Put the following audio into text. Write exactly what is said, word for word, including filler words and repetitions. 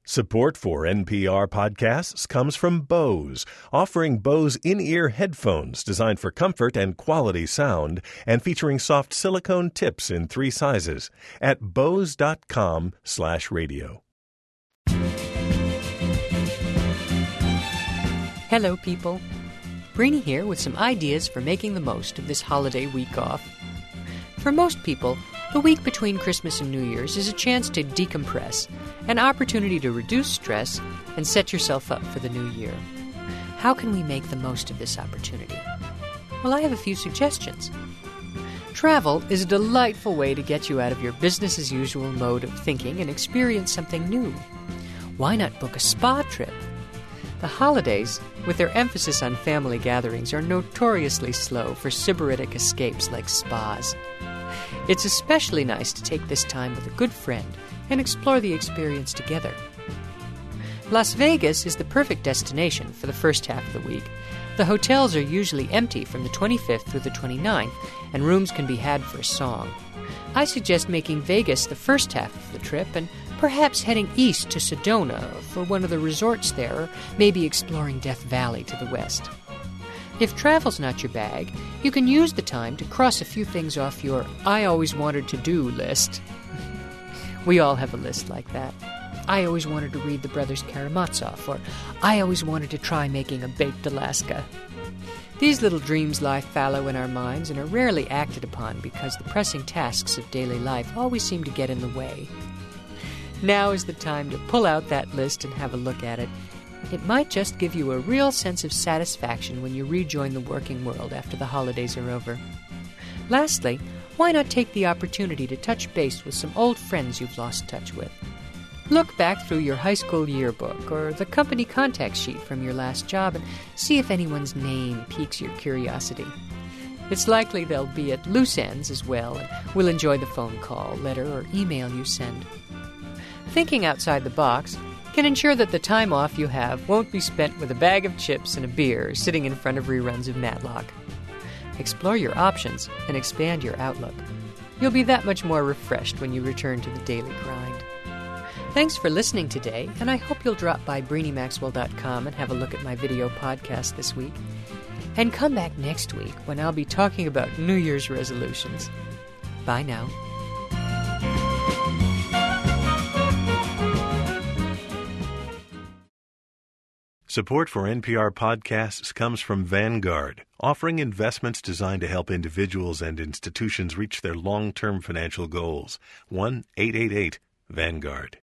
Support for N P R podcasts comes from Bose, offering Bose in-ear headphones designed for comfort and quality sound and featuring soft silicone tips in three sizes at bose.com slash radio. Hello, people. Brainy here with some ideas for making the most of this holiday week off. For most people, the week between Christmas and New Year's is a chance to decompress, an opportunity to reduce stress, and set yourself up for the new year. How can we make the most of this opportunity? Well, I have a few suggestions. Travel is a delightful way to get you out of your business-as-usual mode of thinking and experience something new. Why not book a spa trip? The holidays, with their emphasis on family gatherings, are notoriously slow for sybaritic escapes like spas. It's especially nice to take this time with a good friend and explore the experience together. Las Vegas is the perfect destination for the first half of the week. The hotels are usually empty from the twenty-fifth through the twenty-ninth, and rooms can be had for a song. I suggest making Vegas the first half of the trip and perhaps heading east to Sedona for one of the resorts there, or maybe exploring Death Valley to the west. If travel's not your bag, you can use the time to cross a few things off your I always wanted to do list. We all have a list like that. I always wanted to read the Brothers Karamazov, or I always wanted to try making a baked Alaska. These little dreams lie fallow in our minds and are rarely acted upon because the pressing tasks of daily life always seem to get in the way. Now is the time to pull out that list and have a look at it. It might just give you a real sense of satisfaction when you rejoin the working world after the holidays are over. Lastly, why not take the opportunity to touch base with some old friends you've lost touch with? Look back through your high school yearbook or the company contact sheet from your last job and see if anyone's name piques your curiosity. It's likely they'll be at loose ends as well and will enjoy the phone call, letter, or email you send. Thinking outside the box can ensure that the time off you have won't be spent with a bag of chips and a beer sitting in front of reruns of Matlock. Explore your options and expand your outlook. You'll be that much more refreshed when you return to the daily grind. Thanks for listening today, and I hope you'll drop by Brainy Maxwell dot com and have a look at my video podcast this week. And come back next week when I'll be talking about New Year's resolutions. Bye now. Support for N P R podcasts comes from Vanguard, offering investments designed to help individuals and institutions reach their long-term financial goals. one eight eight eight Vanguard.